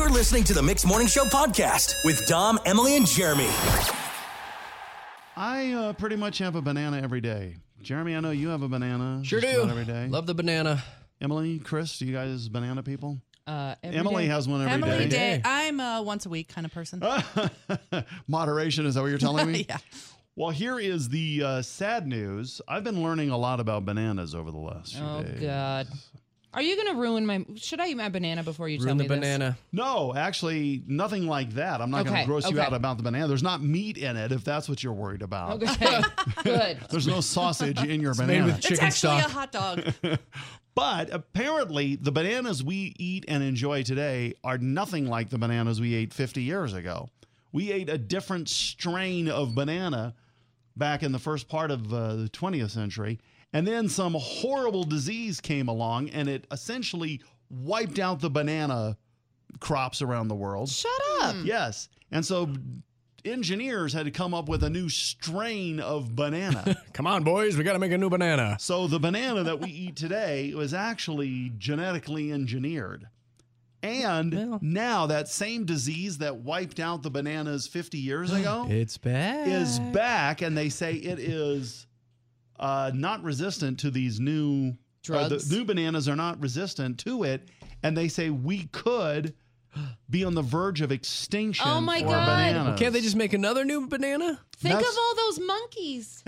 You're listening to the Mixed Morning Show podcast with Dom, Emily, and Jeremy. I pretty much have a banana every day. Jeremy, I know you have a banana. Sure just do. about every day. Love the banana. Emily, Chris, do you guys banana people? Emily has one every Emily day. Day. I'm a once a week kind of person. Moderation, is that what you're telling me? Yeah. Well, here is the sad news. I've been learning a lot about bananas over the last few Oh, days. God. Are you going to ruin my... Should I eat my banana before you tell Ruin me the this? banana. No, actually, nothing like that. I'm not going to Okay, gross you okay. out about the banana. There's not meat in it, if that's what you're worried about. Okay, good. There's no sausage in your Made banana. with It's chicken actually stock. a hot dog. But apparently, the bananas we eat and enjoy today are nothing like the bananas we ate 50 years ago. We ate a different strain of banana back in the first part of the 20th century. And then some horrible disease came along, and it essentially wiped out the banana crops around the world. Shut up. Yes. And so engineers had to come up with a new strain of banana. Come on, boys. We got to make a new banana. So the banana that we eat today was actually genetically engineered. And now that same disease that wiped out the bananas 50 years ago It's bad. is back, and they say it is not resistant to these new Drugs? The new bananas are not resistant to it, and they say we could be on the verge of extinction Oh my for God. bananas. Can't they just make another new banana? Think That's- of all those monkeys.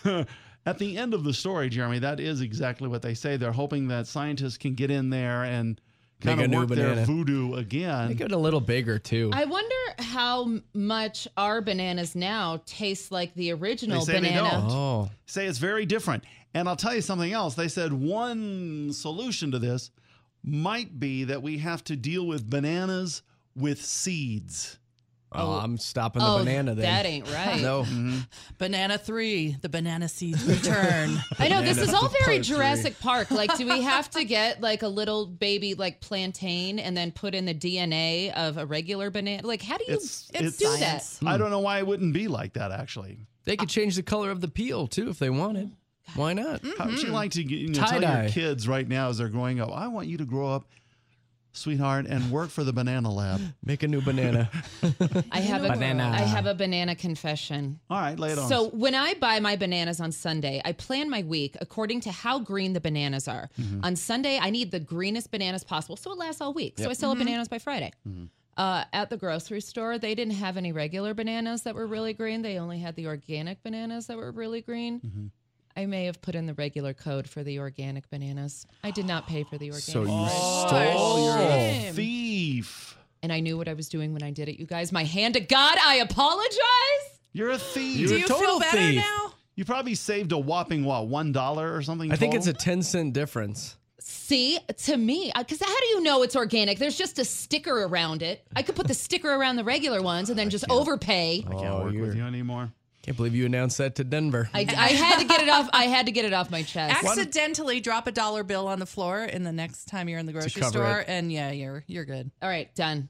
At the end of the story, Jeremy, that is exactly what they say. They're hoping that scientists can get in there and kind Make a of new work their banana. voodoo again. Make it a little bigger, too. I wonder how much our bananas now taste like the original They say they banana. don't. Oh. Say it's very different. And I'll tell you something else. They said one solution to this might be that we have to deal with bananas with seeds. Oh, I'm stopping the banana then. That ain't right. No. Banana 3, the banana seeds return. I know this is all very part three. Jurassic Park. Like, do we have to get like a little baby like plantain and then put in the DNA of a regular banana? Like, how do you It's do that? science. I don't know why it wouldn't be like that, actually. They could change the color of the peel, too, if they wanted. Why not? How would you like to tell your Tie-dye. kids right now as they're growing up, I want you to grow up, sweetheart, and work for the banana lab. Make a new banana. I have Banana. I have a banana confession. All right, lay it on. So when I buy my bananas on Sunday, I plan my week according to how green the bananas are. On Sunday, I need the greenest bananas possible, so it lasts all week. So I still have bananas by Friday. At the grocery store, they didn't have any regular bananas that were really green. They only had the organic bananas that were really green. I may have put in the regular code for the organic bananas. I did not pay for the organic. So you bananas. stole You're a Shame. thief. And I knew what I was doing when I did it, you guys. My hand to God, I apologize. You're a thief. You're Do a you total feel better thief. now? You probably saved a whopping, $1 or something? I think it's a total? 10-cent difference. See, to me, because how do you know it's organic? There's just a sticker around it. I could put the sticker around the regular ones and then just overpay. I can't Oh, work with you're- you anymore. Can't believe you announced that to Denver. I had to get it off. I had to get it off my chest. Accidentally drop a dollar bill on the floor in the next time you're in the grocery cover store, it. and yeah, you're good. All right, done.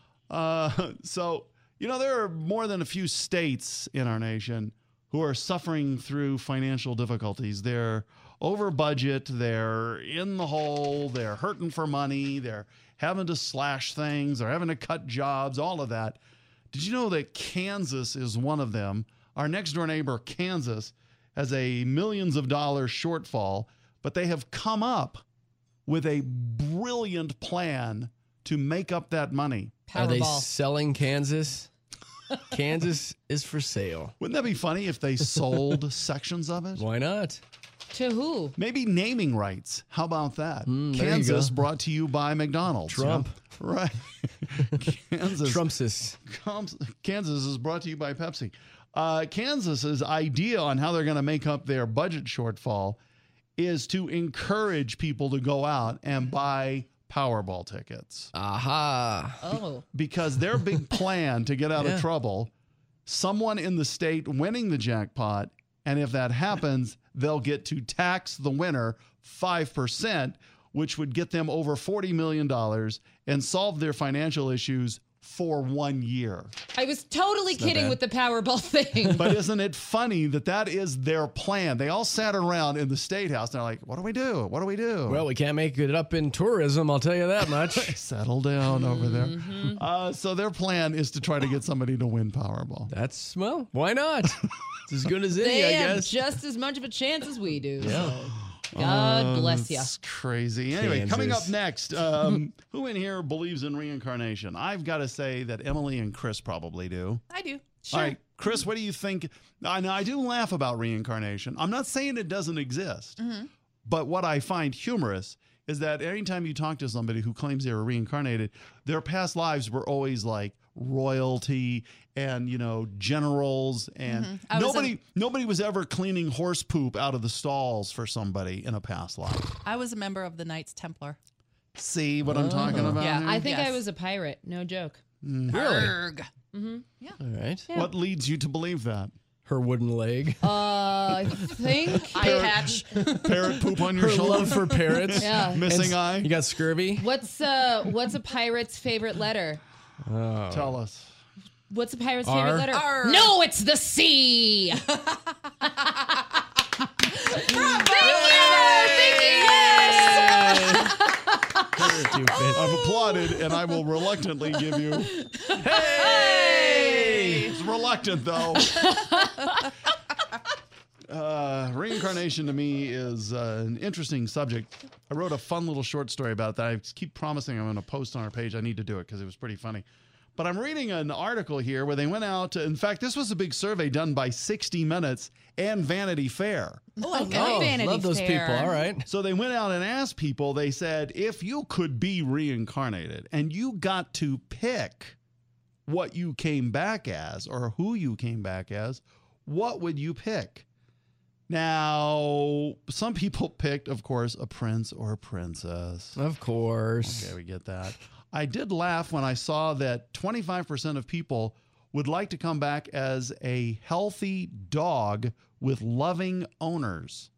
So, there are more than a few states in our nation who are suffering through financial difficulties. They're over budget, they're in the hole, they're hurting for money, they're having to slash things, they're having to cut jobs, all of that. Did you know that Kansas is one of them? Our next door neighbor, Kansas, has a millions of dollars shortfall, but they have come up with a brilliant plan to make up that money. Are they Powerball. selling Kansas? Kansas is for sale. Wouldn't that be funny if they sold sections of it? Why not? To who? Maybe naming rights. How about that? there you Kansas go. brought to you by McDonald's. Trump. Yeah. Right. Kansas. Trumpsis. Kansas is brought to you by Pepsi. Kansas's idea on how they're going to make up their budget shortfall is to encourage people to go out and buy Powerball tickets. Aha. Oh, Because their big plan to get out of trouble, someone in the state winning the jackpot, and if that happens, they'll get to tax the winner 5%, which would get them over $40 million and solve their financial issues for 1 year. I was totally kidding with the Powerball thing. But isn't it funny that that is their plan? They all sat around in the State House. And they're like, what do we do? What do we do? Well, we can't make it up in tourism, I'll tell you that much. Settle down over there. So their plan is to try to get somebody to win Powerball. That's, well, why not? It's as good as any, They I have guess. just as much of a chance as we do. Yeah. God bless you. It's crazy. Anyway, Kansas. coming up next, who in here believes in reincarnation? I've got to say that Emily and Chris probably do. I do. All right, Chris, what do you think? I do laugh about reincarnation. I'm not saying it doesn't exist, but what I find humorous is that anytime you talk to somebody who claims they were reincarnated, their past lives were always like royalty and, you know, generals, and nobody was ever cleaning horse poop out of the stalls for somebody in a past life. I was a member of the Knights Templar. See what I'm talking about? Yeah, here? I think Yes. I was a pirate. No joke. Really? Arrgh. All right. What leads you to believe that? Her wooden leg. I think. Eye patch. Parrot poop on your Her shoulder? love for parrots. Yeah. Missing eye? You got scurvy? What's a pirate's favorite letter? Tell us. What's a pirate's R? favorite letter? R. No, it's the C. Thank you. Yes. Stupid. I've applauded, and I will reluctantly give you. Hey! It's reluctant, though. Reincarnation to me is an interesting subject. I wrote a fun little short story about that. I keep promising I'm going to post on our page. I need to do it because it was pretty funny. But I'm reading an article here where they went out. In fact, this was a big survey done by 60 Minutes and Vanity Fair. Oh, I love Oh, Vanity love those Fair. people. All right. So they went out and asked people, they said, if you could be reincarnated and you got to pick what you came back as or who you came back as, what would you pick? Now, some people picked, of course, a prince or a princess. Of course. Okay, we get that. I did laugh when I saw that 25% of people would like to come back as a healthy dog with loving owners.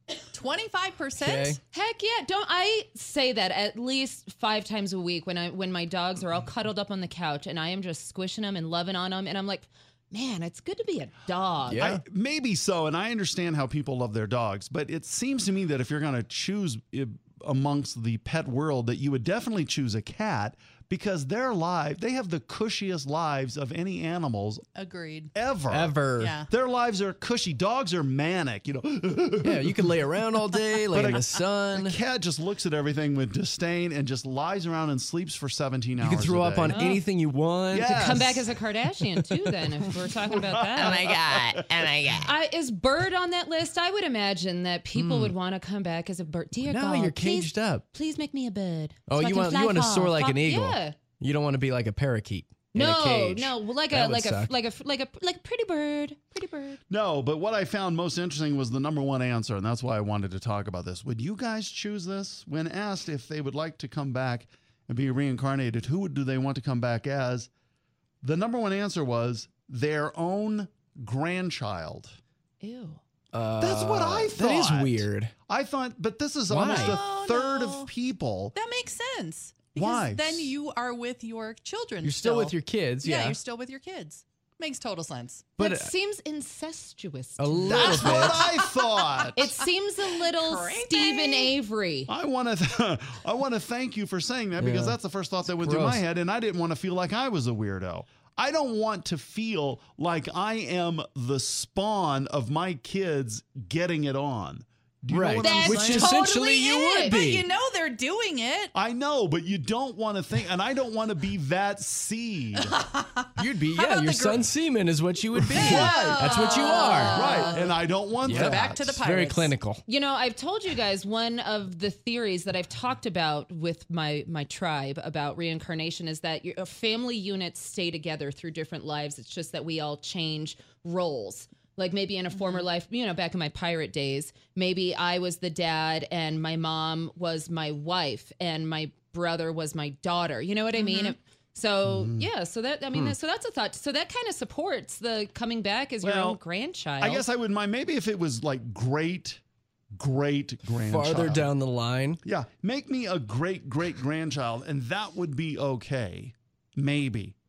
25%? Okay. Heck yeah! Don't I say that at least 5 times a week when my dogs are all cuddled up on the couch and I am just squishing them and loving on them, and I'm like, man, it's good to be a dog. Yeah. Maybe so, and I understand how people love their dogs, but it seems to me that if you're going to choose amongst the pet world, that you would definitely choose a cat because they have the cushiest lives of any animals Agreed. ever. Yeah. Their lives are cushy. Dogs are manic, you know. Yeah, you can lay around all day, lay in the sun. A cat just looks at everything with disdain and just lies around and sleeps for 17 hours. You can throw a up day. on anything you want. Yeah. Come back as a Kardashian too, then, if we're talking about that. Oh my God. Is Bird on that list? I would imagine that people would want to come back as a bird. Dear No, God, you're please, caged up. Please make me a bird. Oh, so I you can want fly to far, soar like far. an eagle. Yeah. You don't want to be like a parakeet in a cage. No, well, like That a would suck. pretty bird. Pretty bird. No, but what I found most interesting was the number one answer, and that's why I wanted to talk about this. Would you guys choose this? When asked if they would like to come back and be reincarnated, who do they want to come back as? The number one answer was their own grandchild. Ew. That's what I thought. That is weird. I thought, but this is Why? almost a Oh, third no. of people. That makes sense. Because Why? then you are with your children. You're still with your kids, Yeah, yeah. you're still with your kids. Makes total sense. But That seems incestuous. a to me. little That's what bit. I thought. It seems a little Creepy. Stephen Avery. I want to thank you for saying that because Yeah. that's the first thought that went through my gross. head, and I didn't want to feel like I was a weirdo. I don't want to feel like I am the spawn of my kids getting it on. Do you know Right. what I'm That's Which saying? essentially you it. would But be. you know they're doing it. I know, but you don't want to think, and I don't want to be that seed. You'd be, about your the son semen is what you would be. Right. That's what you are. Right, and I don't want Yeah. that. Back to the It's very pirates. clinical. You know, I've told you guys one of the theories that I've talked about with my tribe about reincarnation is that your family units stay together through different lives. It's just that we all change roles. Like maybe in a former life, you know, back in my pirate days, maybe I was the dad and my mom was my wife and my brother was my daughter. You know what I mean? So yeah, so that I mean, so that's a thought. So that kind of supports the coming back as your Well, own grandchild. I guess I wouldn't mind maybe if it was like great grandchild. Farther down the line. Yeah, make me a great grandchild, and that would be okay. Maybe.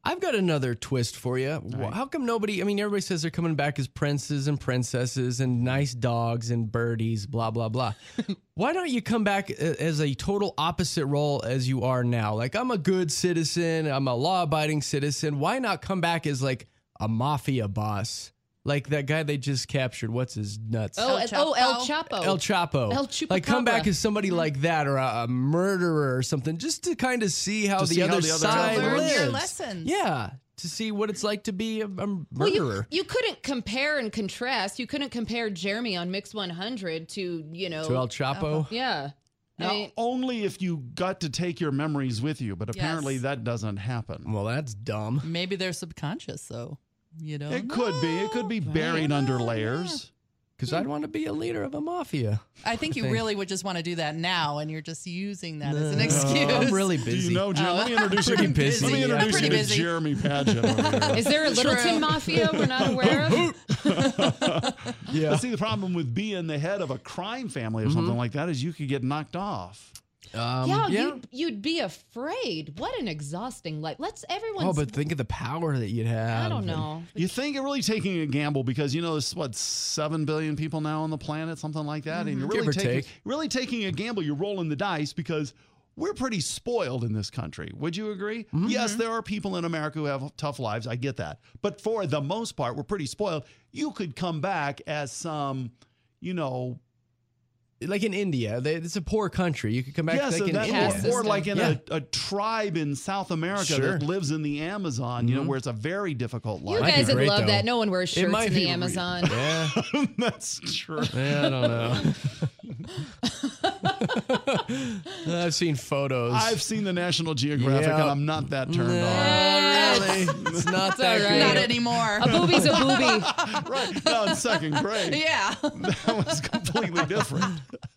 I've got another twist for you. right. How come nobody, everybody says they're coming back as princes and princesses and nice dogs and birdies, blah, blah, blah. Why don't you come back as a total opposite role as you are now? Like, I'm a good citizen. I'm a law-abiding citizen. Why not come back as like a mafia boss? Like that guy they just captured. What's his nuts? El Chapo. El Chapo. El Chupacabra. Like, come back as somebody like that, or a murderer or something, just to kind of see how the other side To learn lives. your lessons. Yeah, to see what it's like to be a murderer. Well, you couldn't compare and contrast. You couldn't compare Jeremy on Mix 100 to, to El Chapo. Yeah. Now, only if you got to take your memories with you, but apparently that doesn't happen. Well, that's dumb. Maybe they're subconscious, though. You know, It could be. It could be buried under layers. Because I'd want to be a leader of a mafia. I think you really would just want to do that now, and you're just using that as an excuse. I'm really busy. Do you know, Jim? Let me introduce you. Pretty busy. Let me Yeah. introduce Pretty you to busy. Jeremy Padgett over here. Is there a Littleton Mafia we're not aware of? Yeah. But see, the problem with being the head of a crime family or something like that is you could get knocked off. You'd be afraid. What an exhausting life. Everyone. Oh, but think of the power that you'd have. I don't know. You think you're really taking a gamble because, there's, 7 billion people now on the planet, something like that. And you're Give or take. really taking a gamble. You're rolling the dice because we're pretty spoiled in this country. Would you agree? Yes, there are people in America who have tough lives. I get that. But for the most part, we're pretty spoiled. You could come back as some, Like in India, it's a poor country. You could come back yes, like in caste India. or like in Yeah. a tribe in South America Sure. that lives in the Amazon, where it's a very difficult You life. Might be guys would great, love though. that. No one wears It shirts might in be the re- Amazon. Yeah. That's true. Yeah, I don't know. I've seen photos. I've seen the National Geographic, Yeah. and I'm not that turned on. Really? It's not that all good. Not anymore. A boobie's a boobie. Right now in second grade, Yeah. that was completely different.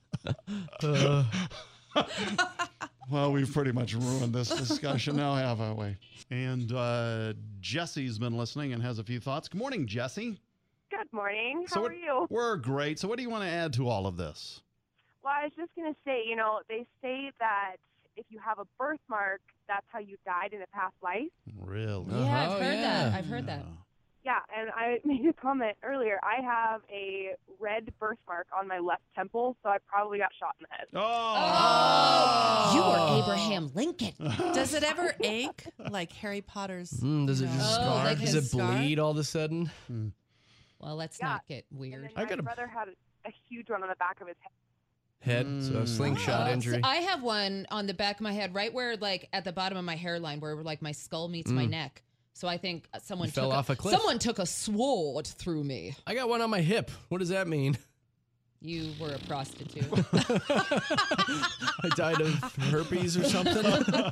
Well, we've pretty much ruined this discussion now, haven't we? And Jesse's been listening and has a few thoughts. Good morning, Jesse. Good morning. How So are you? We're great. So what do you want to add to all of this? Well, I was just going to say, they say that if you have a birthmark, that's how you died in a past life. Really? Yeah, I've Oh, heard yeah. that. I've heard that. Yeah, and I made a comment earlier. I have a red birthmark on my left temple, so I probably got shot in the head. Oh! You were Abraham Lincoln. Does it ever ache like Harry Potter's? Does it just Oh, scar? like Does his it scar? bleed all of a sudden? Well, let's Yeah. not get And weird. then I my got a- brother had a huge one on the back of his head. Head, so a slingshot injury. So I have one on the back of my head, right where, like, at the bottom of my hairline, where like my skull meets my neck. So I think someone You fell off a cliff. Someone took a sword through me. I got one on my hip. What does that mean? You were a prostitute. I died of herpes or something?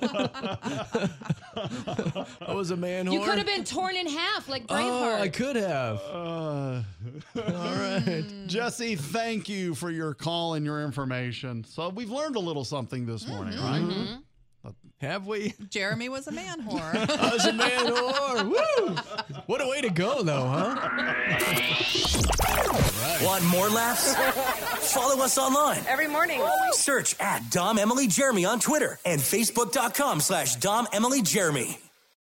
I was a man whore. You could have been torn in half like Braveheart. Oh, I could have. All right. Jesse, thank you for your call and your information. So we've learned a little something this morning, right? Have we? Jeremy was a man whore. I was a man whore. Woo! What a way to go, though, huh? Want more laughs? Follow us online. Every morning. Search at Dom Emily Jeremy on Twitter and Facebook.com/Dom Emily Jeremy.